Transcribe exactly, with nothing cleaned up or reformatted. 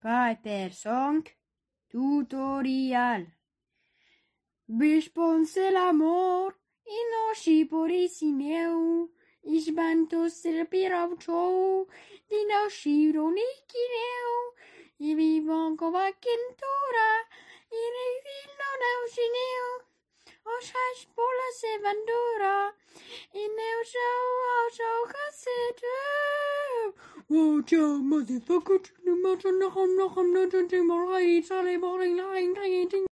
Hypersonk tutorial. Besponse l'amor inoshi porisineu. Ishbanto serpiraucho dinoshi ronikineu. I vivant kovakentora irevilno naushineu. Oshash pola sevandora ineu show show cassette. Watch out, motherfucker! No matter how much I'm not going to